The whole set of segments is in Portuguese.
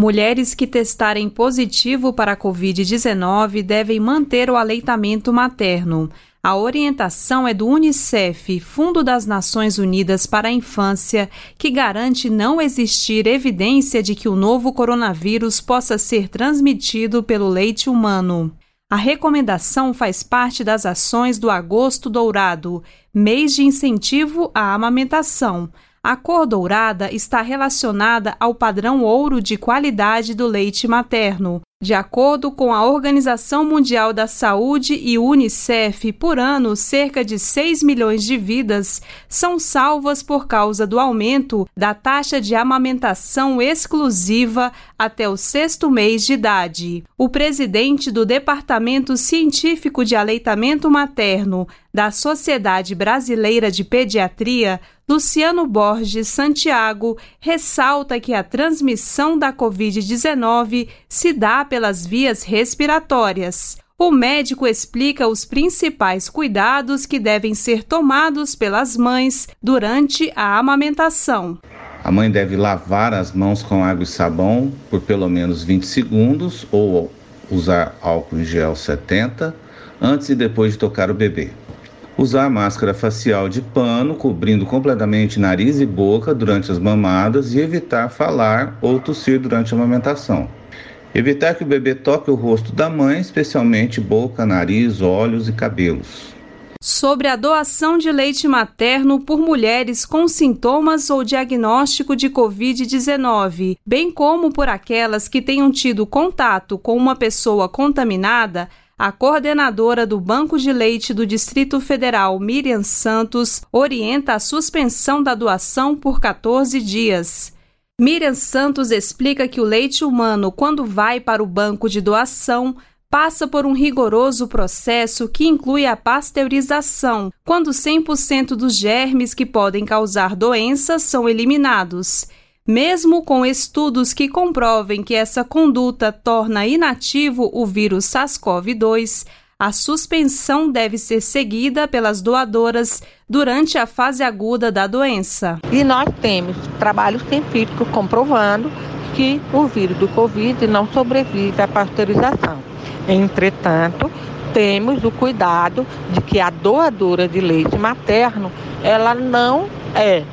Mulheres que testarem positivo para a Covid-19 devem manter o aleitamento materno. A orientação é do UNICEF, Fundo das Nações Unidas para a Infância, que garante não existir evidência de que o novo coronavírus possa ser transmitido pelo leite humano. A recomendação faz parte das ações do Agosto Dourado, mês de incentivo à amamentação. A cor dourada está relacionada ao padrão ouro de qualidade do leite materno. De acordo com a Organização Mundial da Saúde e o UNICEF, por ano, cerca de 6 milhões de vidas são salvas por causa do aumento da taxa de amamentação exclusiva até o 6º mês de idade. O presidente do Departamento Científico de Aleitamento Materno da Sociedade Brasileira de Pediatria, Luciano Borges Santiago, ressalta que a transmissão da Covid-19 se dá pelas vias respiratórias. O médico explica os principais cuidados que devem ser tomados pelas mães durante a amamentação. A mãe deve lavar as mãos com água e sabão por pelo menos 20 segundos ou usar álcool em gel 70 antes e depois de tocar o bebê. Usar máscara facial de pano, cobrindo completamente nariz e boca durante as mamadas e evitar falar ou tossir durante a amamentação. Evitar que o bebê toque o rosto da mãe, especialmente boca, nariz, olhos e cabelos. Sobre a doação de leite materno por mulheres com sintomas ou diagnóstico de Covid-19, bem como por aquelas que tenham tido contato com uma pessoa contaminada, a coordenadora do Banco de Leite do Distrito Federal, Miriam Santos, orienta a suspensão da doação por 14 dias. Miriam Santos explica que o leite humano, quando vai para o banco de doação, passa por um rigoroso processo que inclui a pasteurização, quando 100% dos germes que podem causar doenças são eliminados. Mesmo com estudos que comprovem que essa conduta torna inativo o vírus SARS-CoV-2, a suspensão deve ser seguida pelas doadoras durante a fase aguda da doença. E nós temos trabalhos científicos comprovando que o vírus do Covid não sobrevive à pasteurização. Entretanto, temos o cuidado de que a doadora de leite materno, ela não é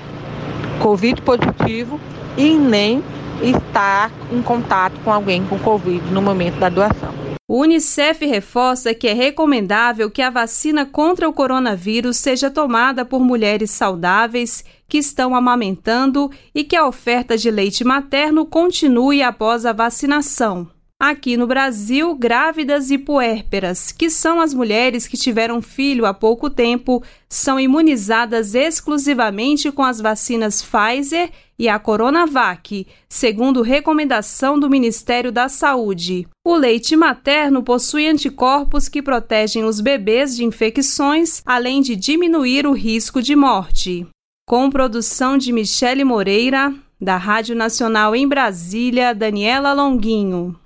Covid positivo e nem está em contato com alguém com Covid no momento da doação. O UNICEF reforça que é recomendável que a vacina contra o coronavírus seja tomada por mulheres saudáveis que estão amamentando e que a oferta de leite materno continue após a vacinação. Aqui no Brasil, grávidas e puérperas, que são as mulheres que tiveram filho há pouco tempo, são imunizadas exclusivamente com as vacinas Pfizer e a Coronavac, segundo recomendação do Ministério da Saúde. O leite materno possui anticorpos que protegem os bebês de infecções, além de diminuir o risco de morte. Com produção de Michele Moreira, da Rádio Nacional em Brasília, Daniela Longuinho.